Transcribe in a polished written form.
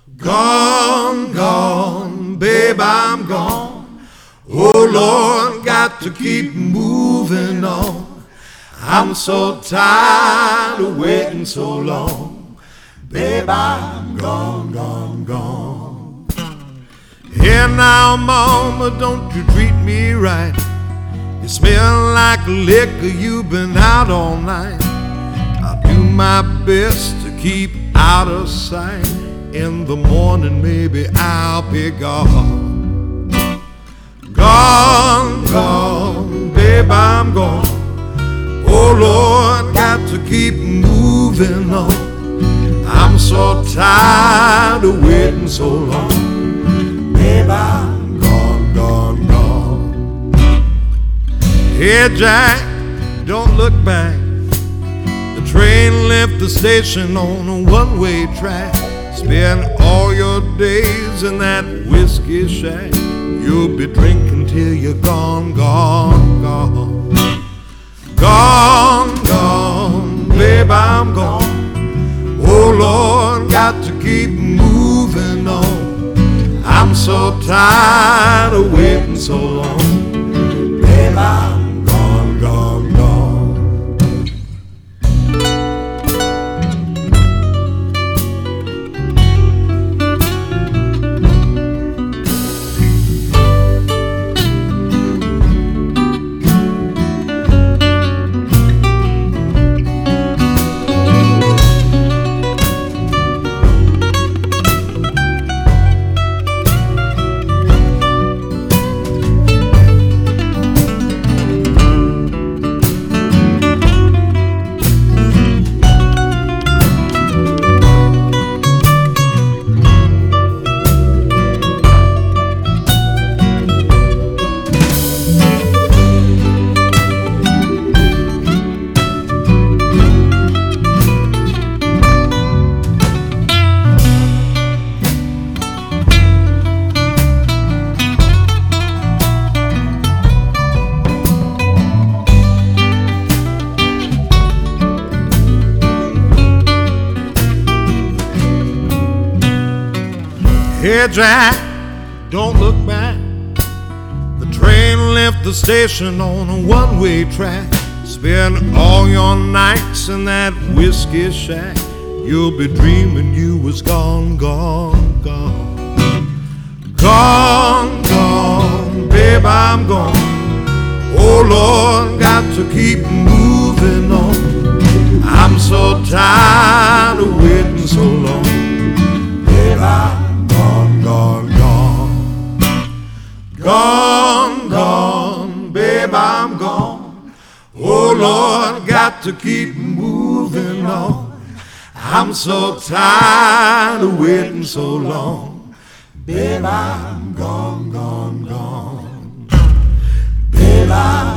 Gone, gone, babe, I'm gone. Oh Lord, got to keep moving on. I'm so tired of waiting so long. Babe, I'm gone, gone, gone. Here now, mama, don't you treat me right. You smell like liquor, you've been out all night. I'll do my best to keep out of sight. In the morning, maybe I'll be gone. Gone, gone, babe, I'm gone. Oh Lord, got to keep moving on. I'm so tired of waiting so long. Babe, I'm gone, gone, gone. Hey Jack, don't look back. The train left the station on a one-way track. Spend all your days in that whiskey shack. You'll be drinking till you're gone, gone, gone. Gone, gone, babe, I'm gone. Oh Lord, got to keep moving on. I'm so tired of waiting so long. Babe, I'm gone, gone, gone. Hey Jack, don't look back. The train left the station on a one-way track. Spend all your nights in that whiskey shack. You'll be dreaming you was gone, gone, gone. Gone, gone, babe, I'm gone. Oh Lord, got to keep moving on. I'm so tired of waiting so long. Babe, I'm gone, gone, gone. Gone, gone, babe, I'm gone. Oh Lord, got to keep moving on. I'm so tired of waiting so long. Babe, I'm gone, gone, gone. Babe, I'm